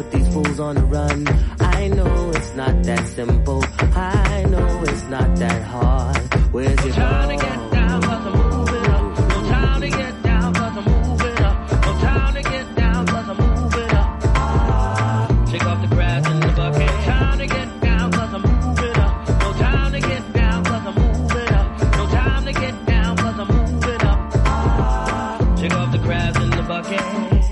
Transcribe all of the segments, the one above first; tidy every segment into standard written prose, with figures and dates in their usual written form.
put these fools on the run. I know it's not that simple. I know it's not that hard. Where's your time to get down, cause I'm moving up. No time to get down, cause I'm moving up. No time to get down, cause I'm moving up. Shake off the grass in the bucket. No time to get down, cause I'm moving up. No time to get down, cause I'm moving up. No time to get down, cause I'm moving up. Shake off the grass in the bucket.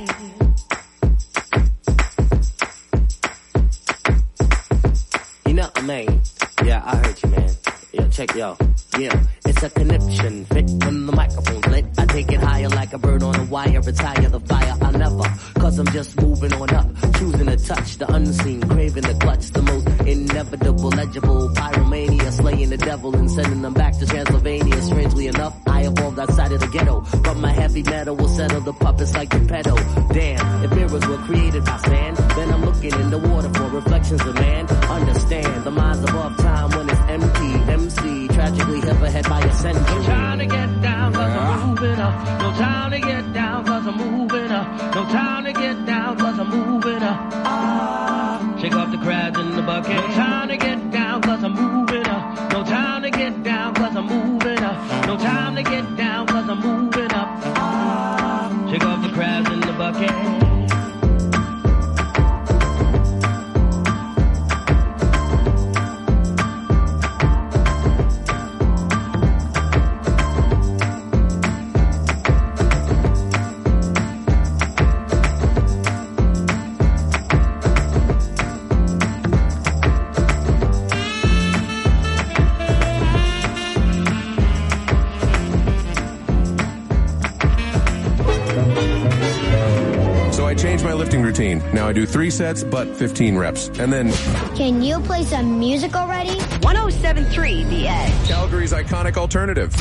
Man. Yeah, I heard you, man. Yeah, check yo. Yeah, it's a conniption. Fit when the microphone's lit. I take it higher like a bird on a wire. Retire the fire. I'll never, cause I'm just moving on up. Choosing to touch the unseen. Craving the clutch. The most inevitable, legible. Pyromania. Slaying the devil and sending them back to Transylvania. Strangely enough, I evolved outside of the ghetto. But my heavy metal will settle the puppets like the pedal. Damn, if mirrors were created by sand, then I'm looking in the water for reflections of man. Understand, the mind's above time when it's empty. MC, tragically hit ahead by a century. No time to get down, cause I'm moving up. No time to get down, cause I'm moving up. No time to get down, cause I'm moving up. Shake off the crabs in the bucket. No time to get down, cause I'm moving up. No time to get down, cause I'm moving up. No time to get down, cause I'm moving up. Shake off the crabs in the bucket. Routine. Now I do 3 sets, but 15 reps. And then... Can you play some music already? 107.3 The Edge. Calgary's iconic alternative.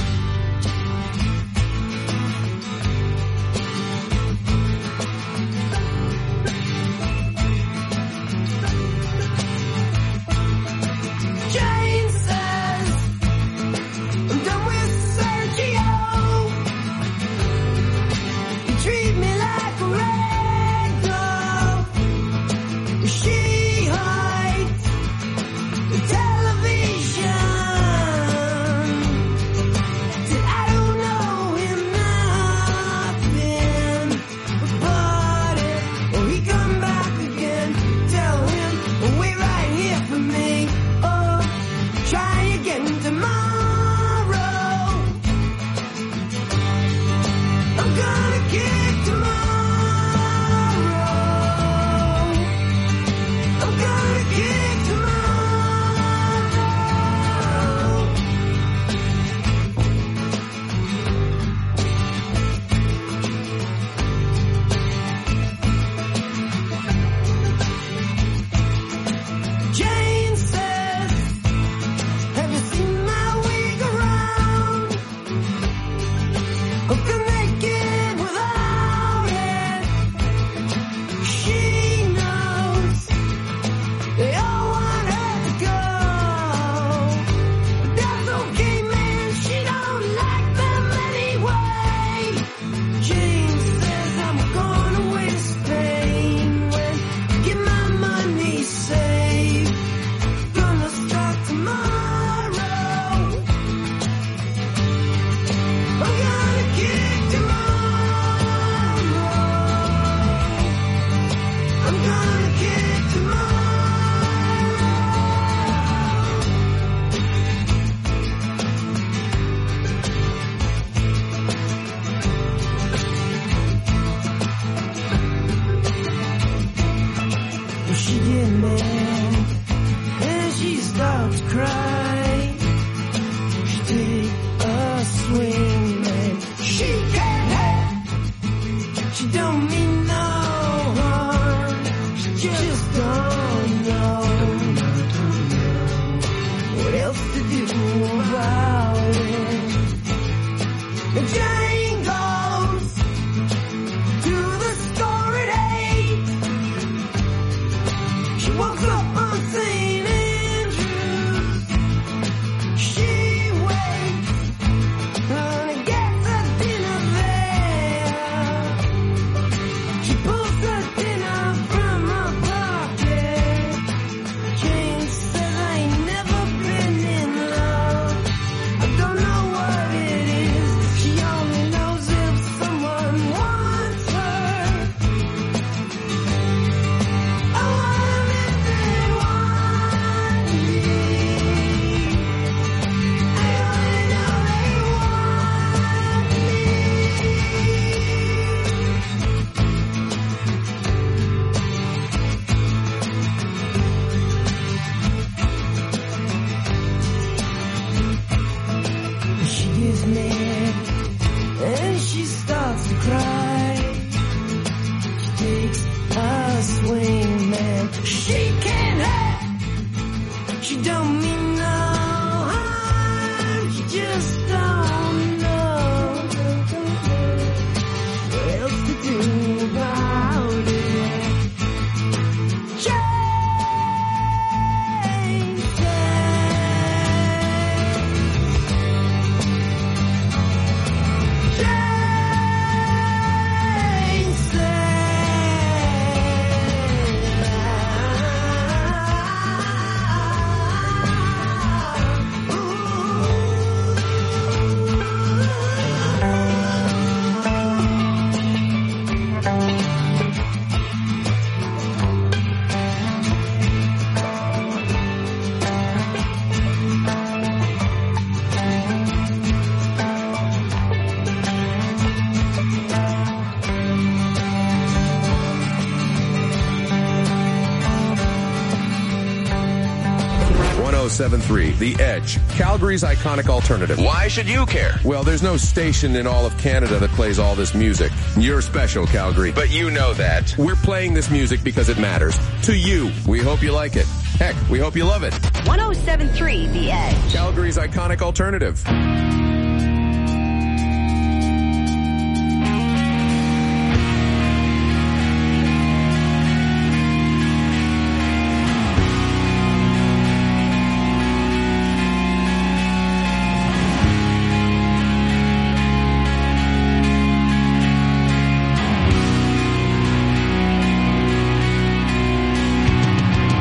She don't mean no harm, she just don't know what else to do about it. The Edge, Calgary's iconic alternative. Why should you care? Well, there's no station in all of Canada that plays all this music. You're special, Calgary. But you know that. We're playing this music because it matters. To you. We hope you like it. Heck, we hope you love it. 107.3 The Edge. Calgary's iconic alternative.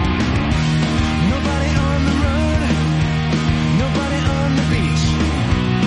Nobody on the road, nobody on the beach.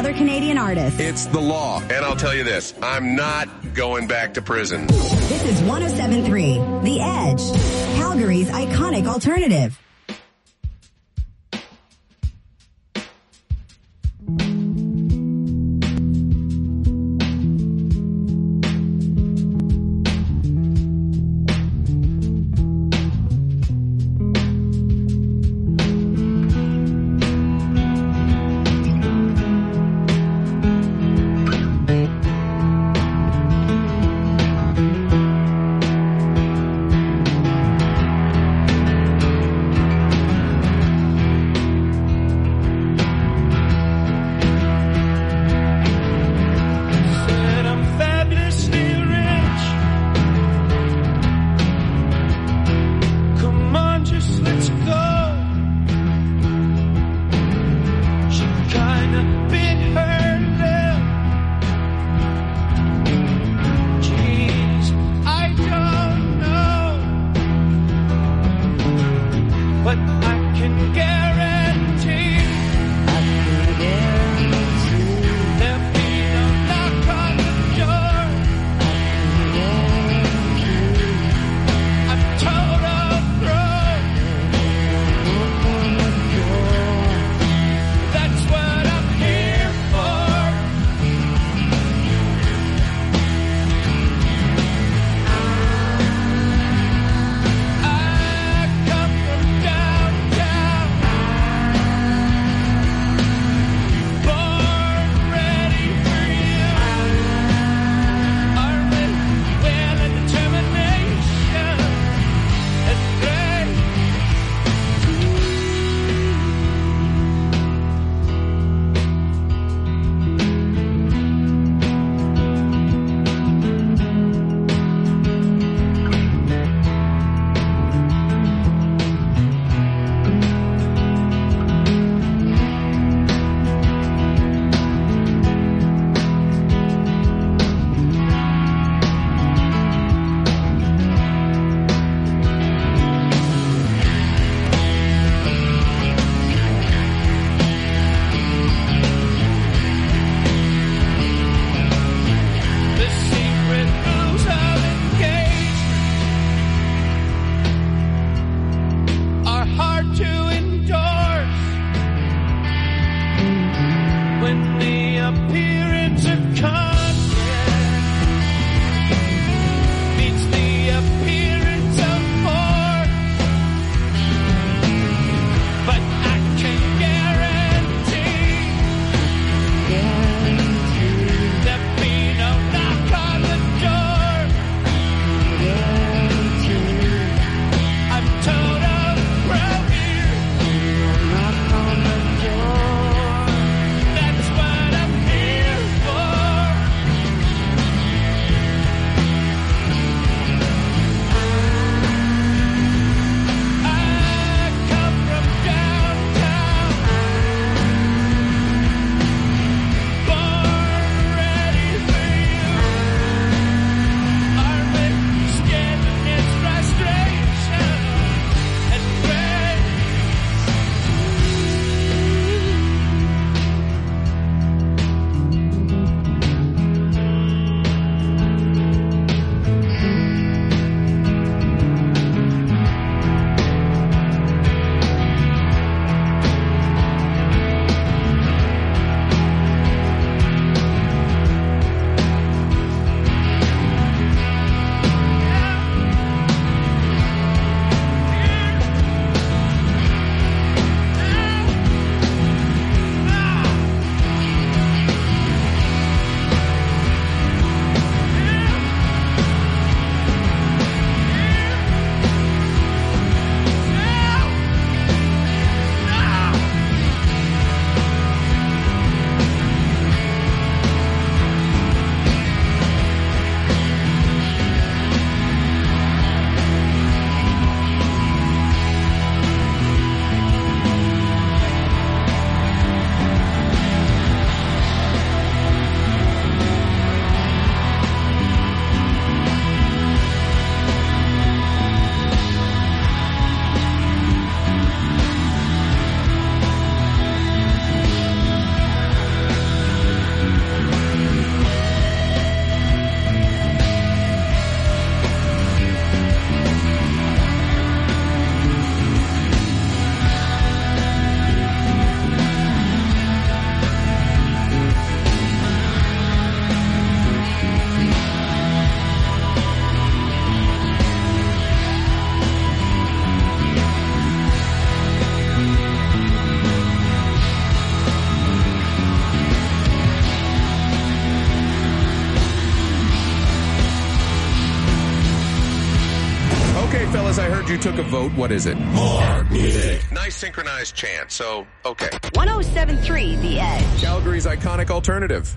popular Canadian artists. It's the law. And I'll tell you this, I'm not going back to prison. This is 107.3, The Edge, Calgary's iconic alternative. fellas, I heard you took a vote. What is it? More music. Nice synchronized chant, so, okay. 107.3 The Edge. Calgary's iconic alternative.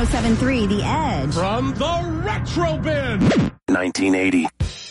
107.3 The Edge. From the Retro Bin. 1980.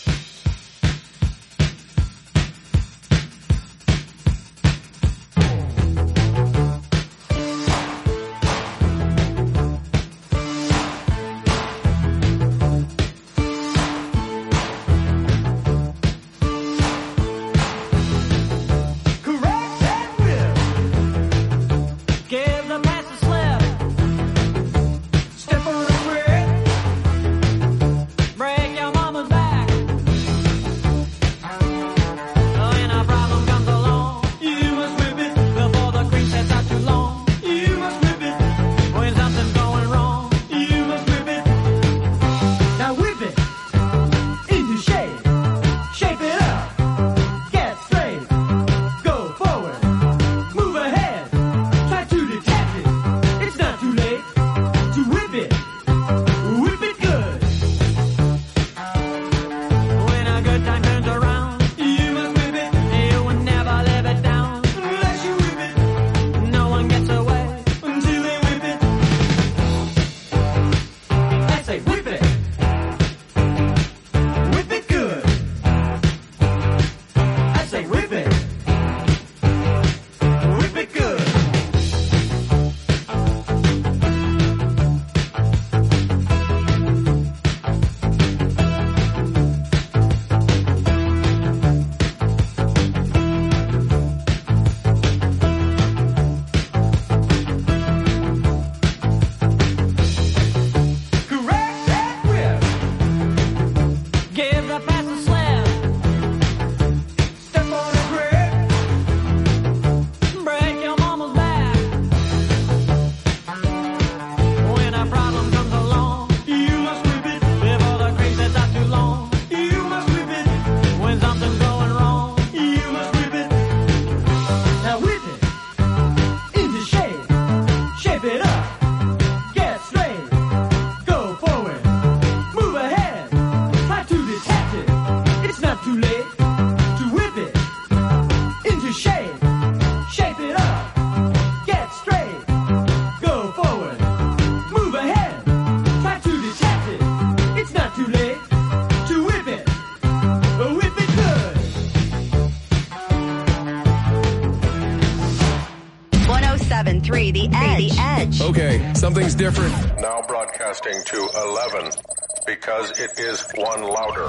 The Edge. Okay, something's different. Now broadcasting to 11 because it is one louder.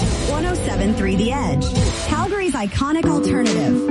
107.3 The Edge. Calgary's iconic alternative.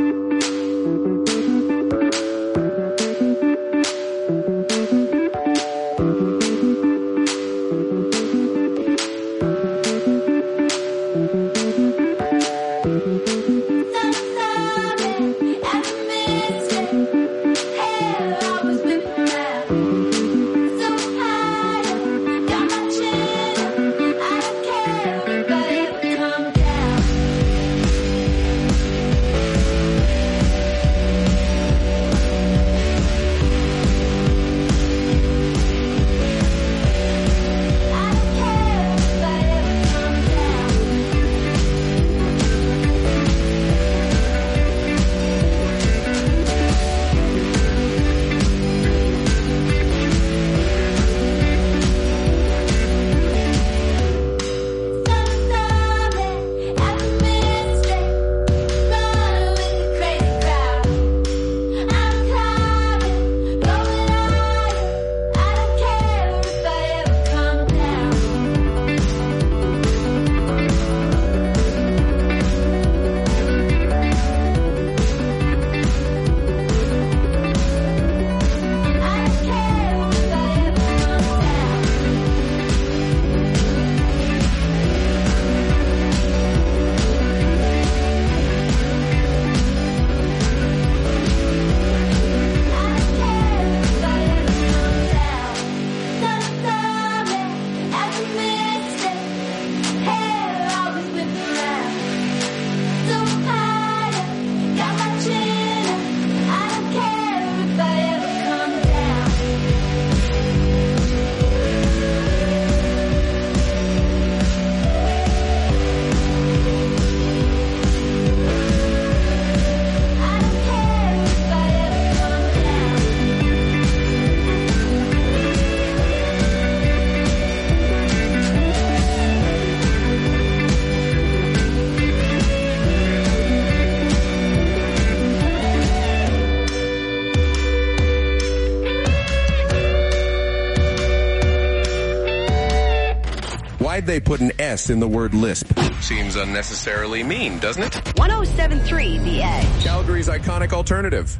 Why'd they put an S in the word lisp? Seems unnecessarily mean, doesn't it? 107.3 The Edge. Calgary's iconic alternative.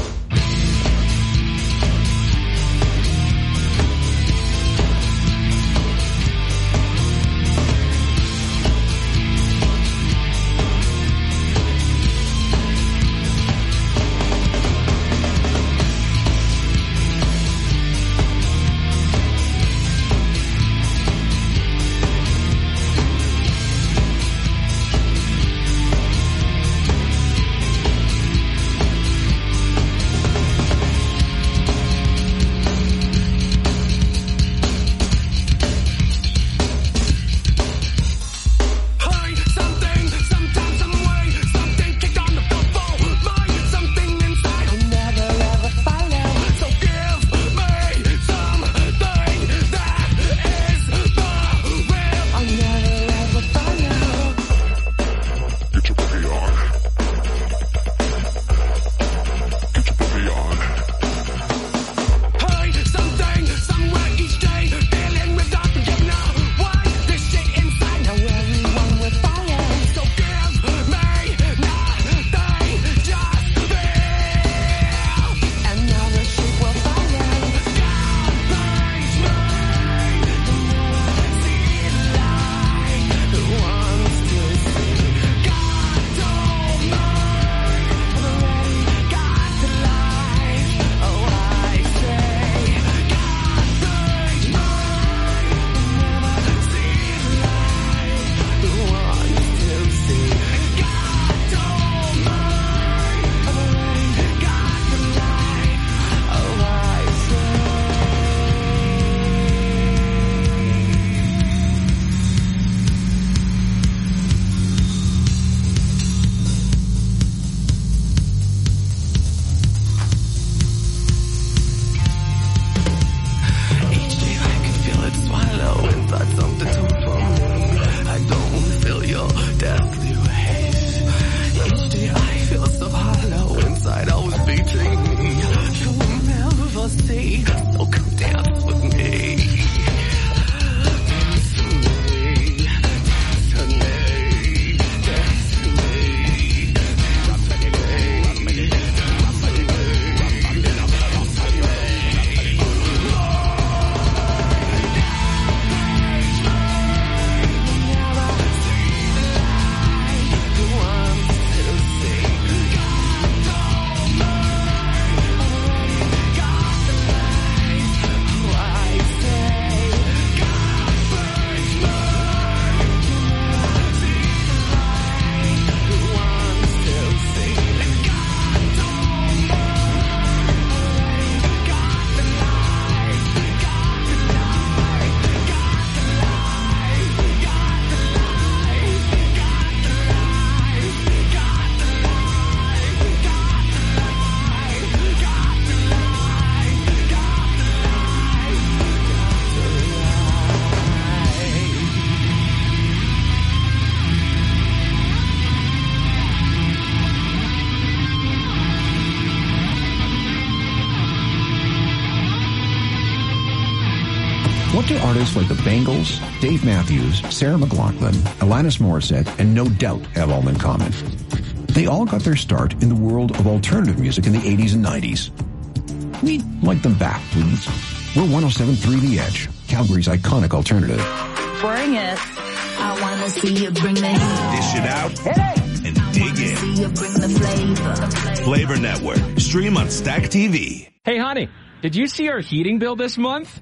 What do artists like the Bangles, Dave Matthews, Sarah McLachlan, Alanis Morissette, and No Doubt have all in common? They all got their start in the world of alternative music in the 80s and 90s. We'd like them back, please. We're 107.3 The Edge, Calgary's iconic alternative. Bring it. I wanna see you bring the heat. Dish it out and dig in. See you bring the flavor. Flavor Network. Stream on Stack TV. Hey, honey, did you see our heating bill this month?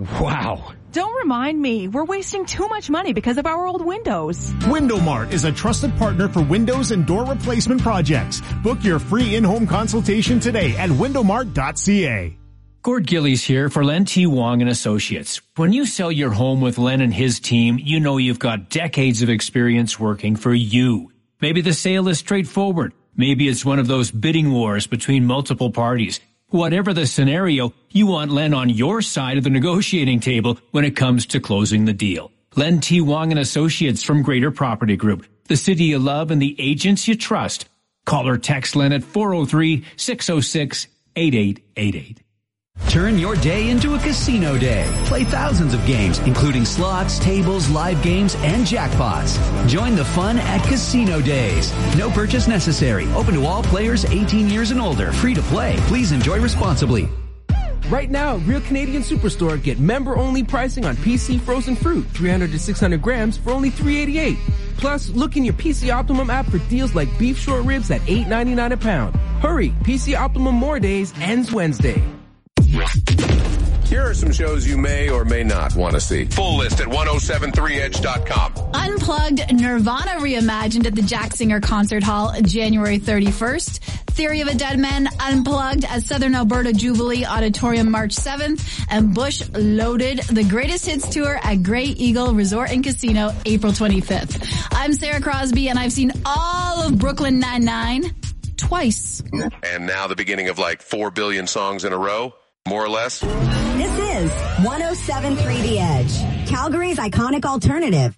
Wow. Don't remind me. We're wasting too much money because of our old windows. WindowMart is a trusted partner for windows and door replacement projects. Book your free in-home consultation today at windowmart.ca. Gord Gillies here for Len T. Wong and Associates. When you sell your home with Len and his team, you know you've got decades of experience working for you. Maybe the sale is straightforward. Maybe it's one of those bidding wars between multiple parties. Whatever the scenario, you want Len on your side of the negotiating table when it comes to closing the deal. Len T. Wong and Associates from Greater Property Group, the city you love and the agents you trust. Call or text Len at 403-606-8888. Turn your day into a casino day. Play thousands of games, including slots, tables, live games, and jackpots. Join the fun at Casino Days. No purchase necessary. Open to all players 18 years and older. Free to play. Please enjoy responsibly. Right now, Real Canadian Superstore get member-only pricing on PC frozen fruit, 300 to 600 grams for only $3.88. Plus, look in your PC Optimum app for deals like beef short ribs at $8.99 a pound. Hurry, PC Optimum More Days ends Wednesday. Here are some shows you may or may not want to see. Full list at 1073edge.com. Unplugged, Nirvana reimagined at the Jack Singer Concert Hall January 31st. Theory of a Dead Man Unplugged at Southern Alberta Jubilee Auditorium March 7th. And Bush Loaded, the Greatest Hits Tour at Grey Eagle Resort and Casino April 25th. I'm Sarah Crosby and I've seen all of Brooklyn Nine-Nine twice. And now the beginning of like 4 billion songs in a row, more or less. This is 107.3 The Edge, Calgary's iconic alternative.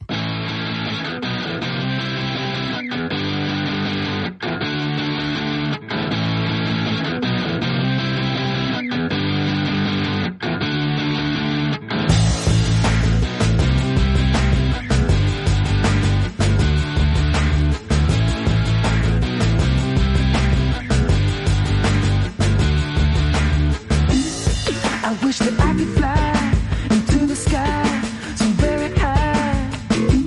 I wish that I could fly into the sky so very high.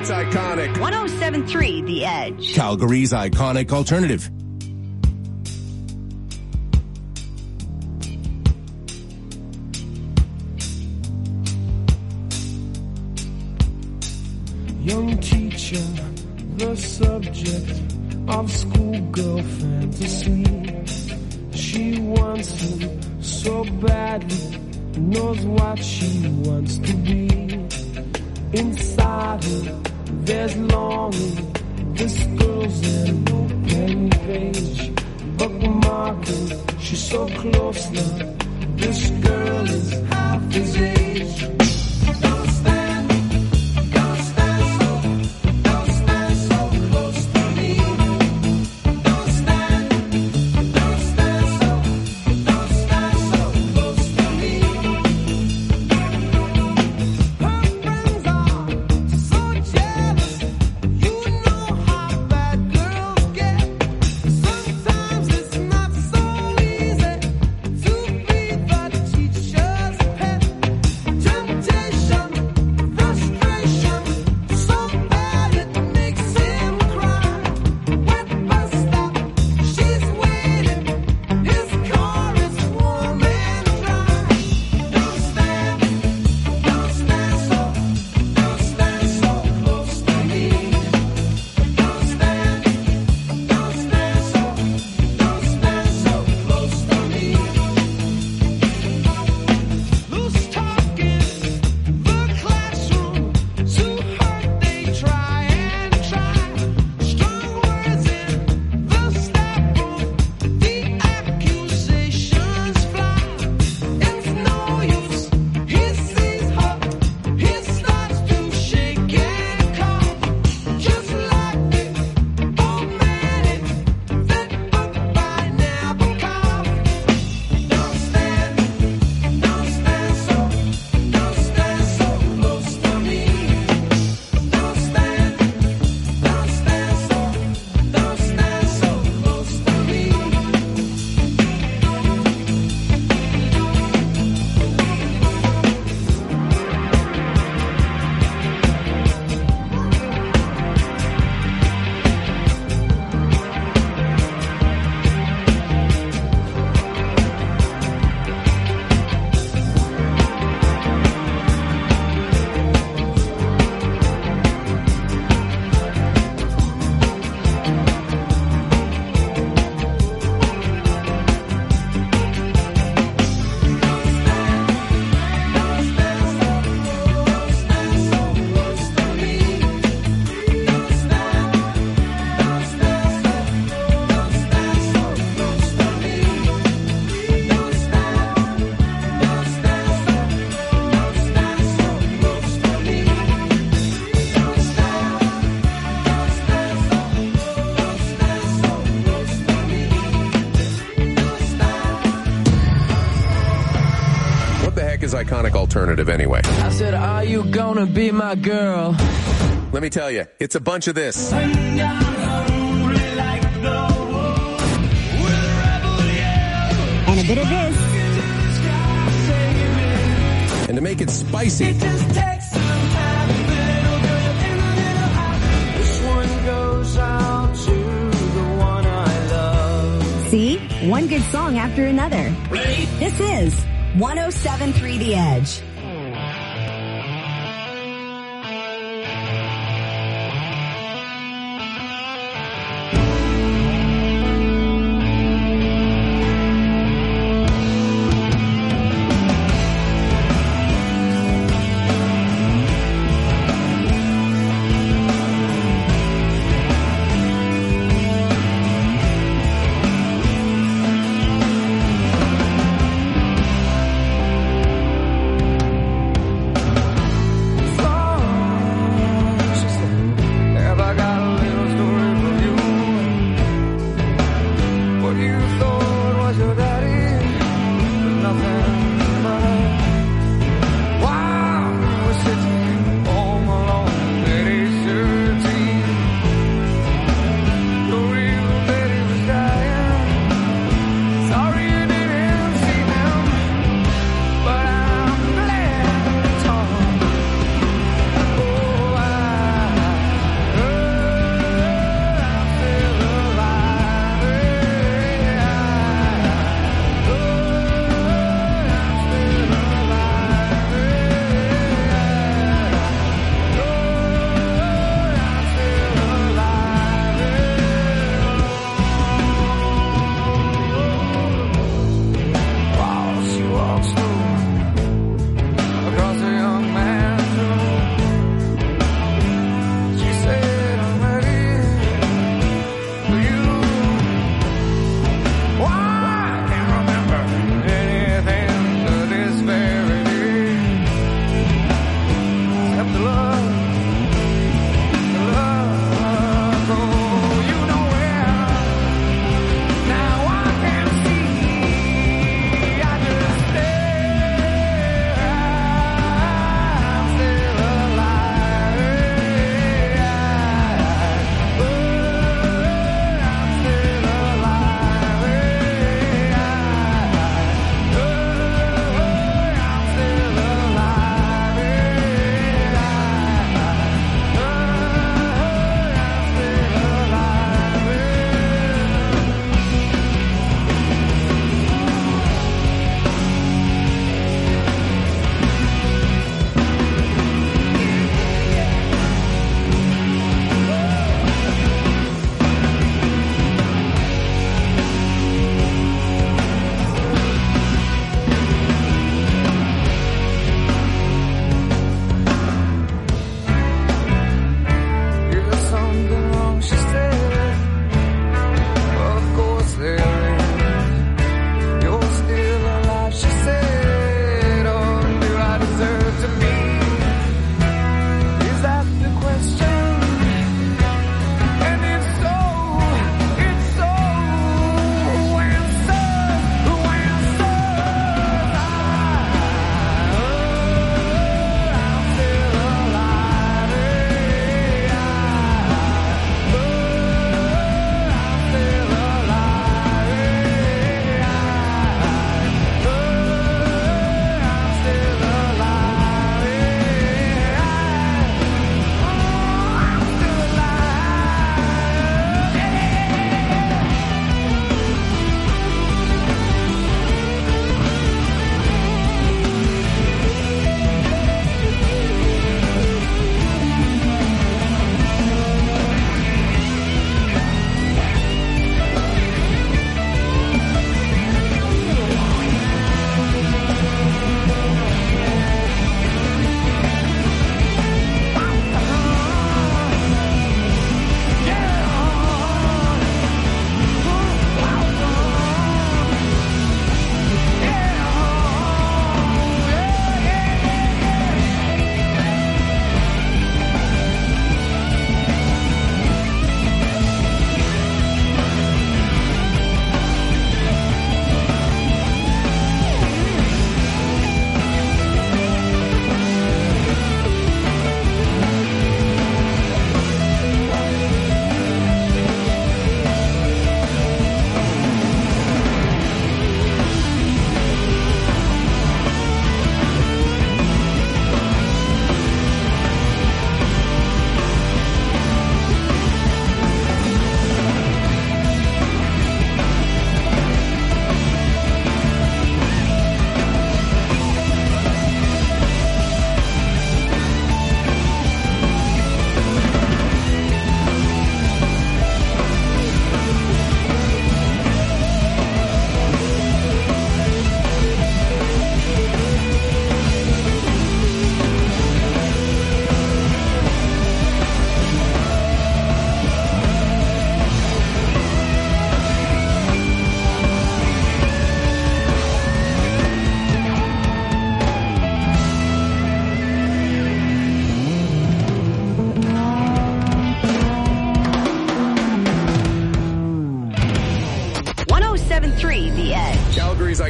It's iconic. 107.3 The Edge. Calgary's iconic alternative. Young teacher, the subject of schoolgirl fantasy. She wants him so badly, knows what she wants to be. Inside her, there's longing. This girl's an open page, bookmarking. She's so close now. This girl is half his age. Don't stand so close to me. Don't stand so close to me. Her friends are so jealous. You know how bad girls get. Sometimes it's not so easy to be the teacher's pet. Temptation, frustration, so bad it makes him cry. Wet bus stop, she's waiting. His car is warm and dry. Don't stand so close to me. Don't stand so close to me. Loose talking, the classroom, too hard they try and try. Strong words in the staff room, the accusations fly. It's no use, he sees her, he starts to shake and cough. Just like the old man in that book by Nabokov. Don't stand so close to me. Don't stand so close to me. What the heck is iconic alternative anyway? I said, are you gonna be my girl? Let me tell you, it's a bunch of this. And And a bit of this. And to make it spicy, This one goes out to the one I love. See? One good song after another. This is 107.3 The Edge.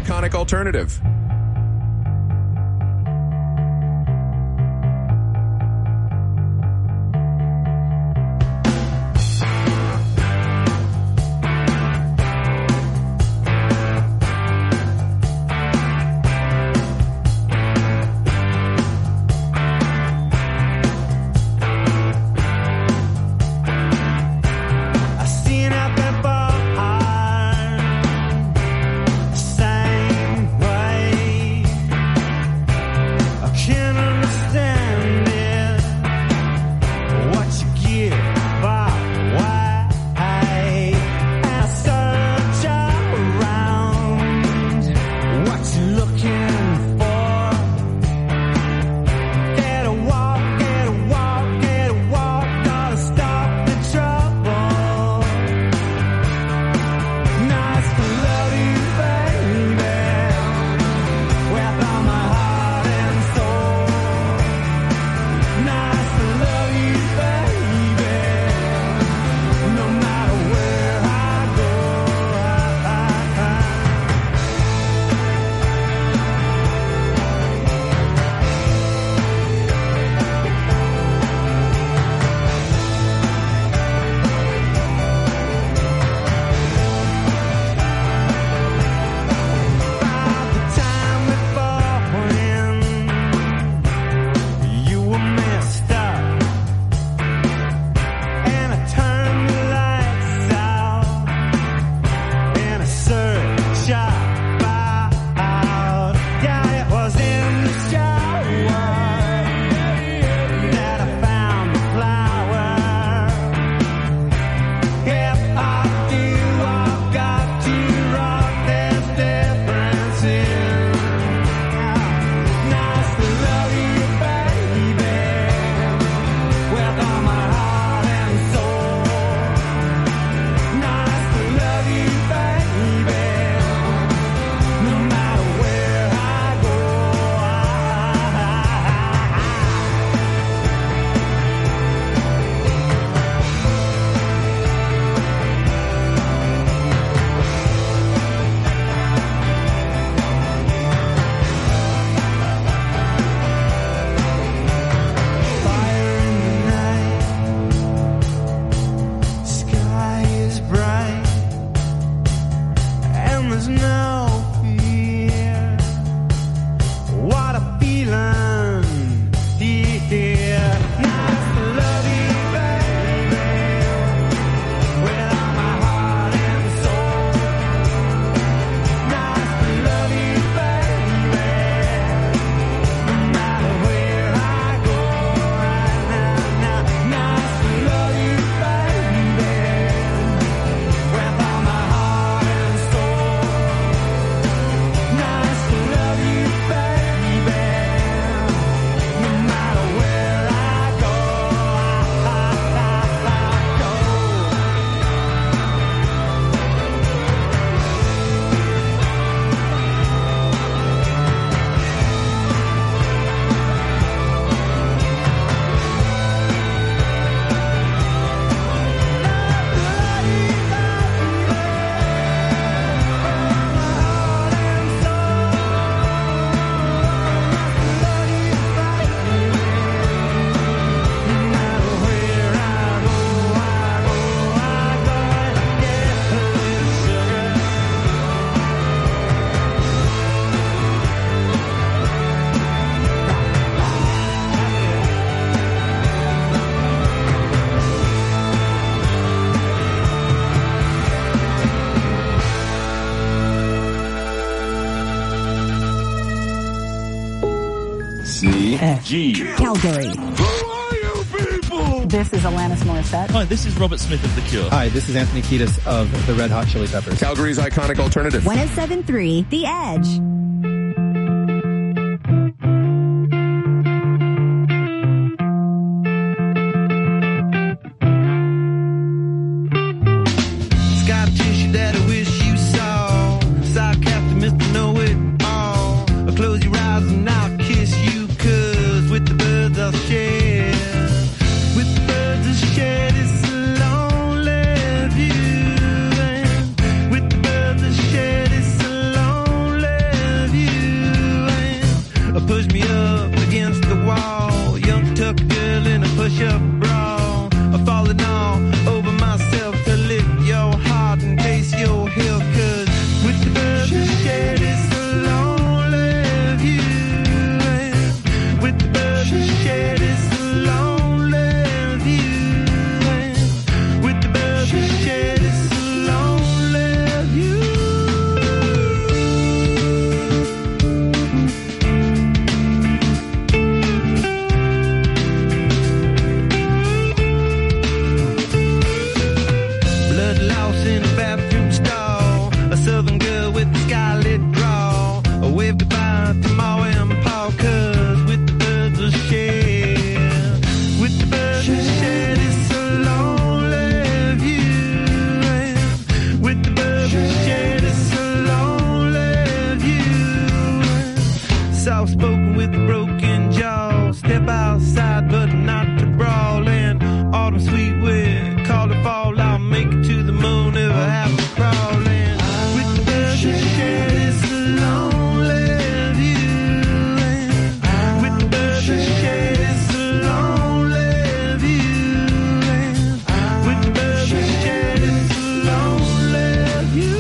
Iconic Alternative. G. Calgary. Who are you people? This is Alanis Morissette. Hi, this is Robert Smith of The Cure. Hi, this is Anthony Kiedis of the Red Hot Chili Peppers. Calgary's Iconic Alternative. 107.3 The Edge. With the birds that shed, it's a lonely up against the wall. Young tuck girl in a push-up bra. I'm falling all over myself to lift your heart and taste your hill. 'Cause with the birds and shed, it's a lonely view. And with the birds and shed, it's a lonely view. And with the birds and shed, it's a lonely view. Blood loss in a bathroom stall. A southern girl with a skylit draw. A wave goodbye to Ma and Pa. 'Cause with the birds of shed, with the birds of shed, it's a lonely view. And with the birds of shed, it's a lonely view. Soft spoken with a broken jaw. Step outside, but not to brawl. And autumn sweet wind, call it fall. I'll make it to the moon if I have to crawl. And with the birds of shed, it's a lonely view. And with the birds of shed, it's a lonely view. And with the birds of shed, it's a lonely view.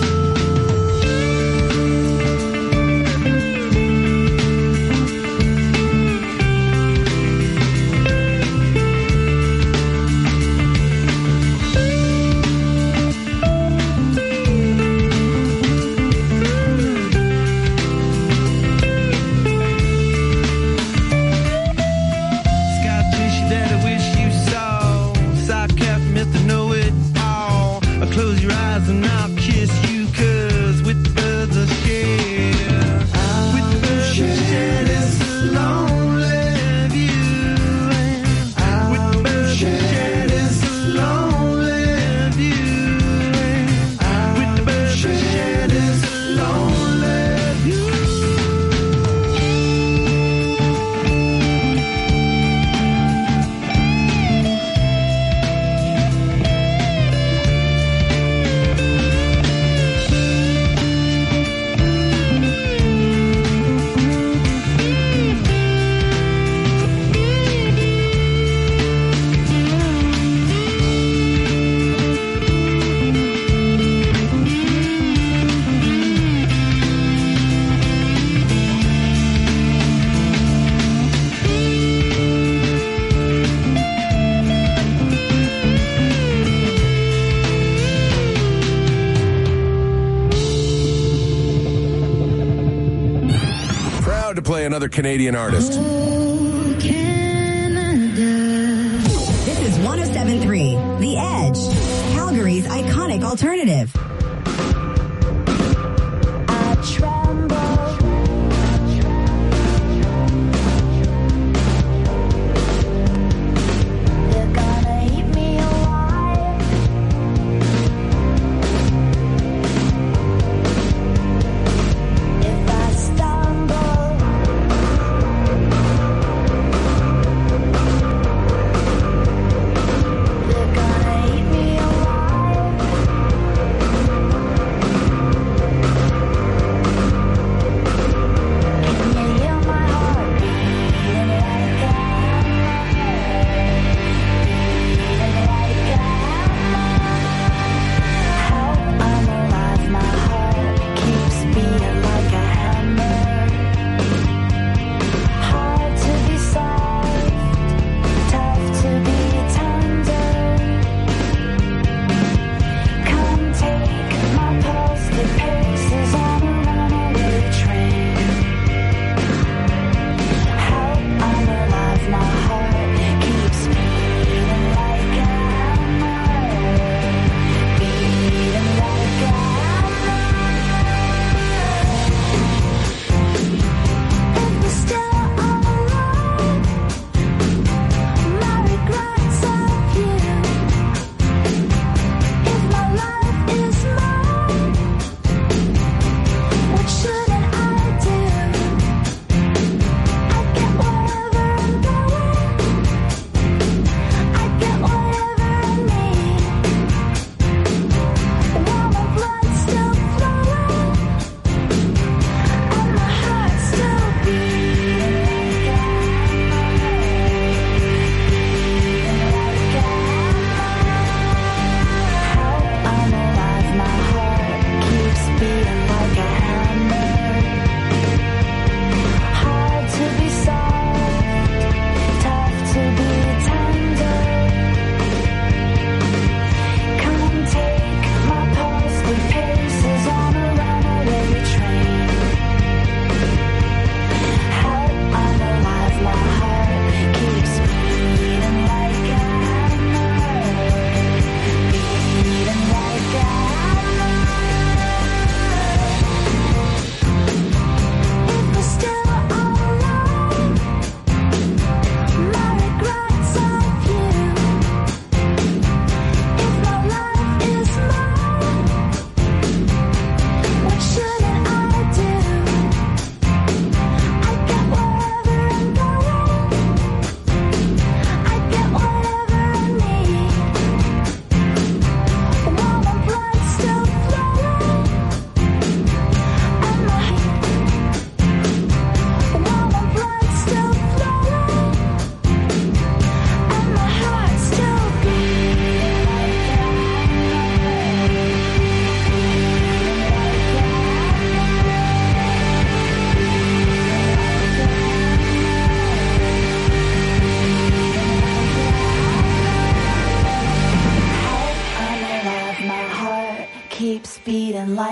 Scott tissue that I wish you saw. Sock cap, Mr. Know-It-All. Close your eyes and I'll kiss you. 'Cause with the birds of shed, with the birds of shed, it's a lonely view. And with the birds of shed, it's a lonely view. And with the birds of shed, it's a lonely view. Proud to play another Canadian artist. This is 107.3 The Edge, Calgary's iconic alternative. They're gonna eat me alive.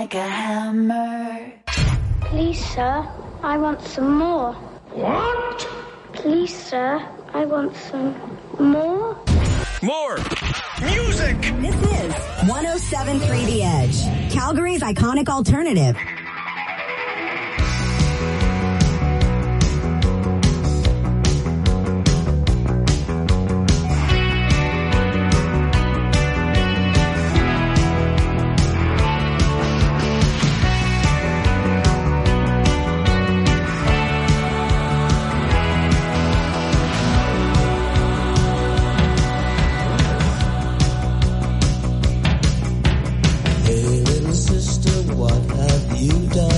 like a hammer. Please, sir, I want some more. What? Please, sir, I want some more. More music! This is 107.3 The Edge, Calgary's iconic alternative. Hey, little sister, what have you done?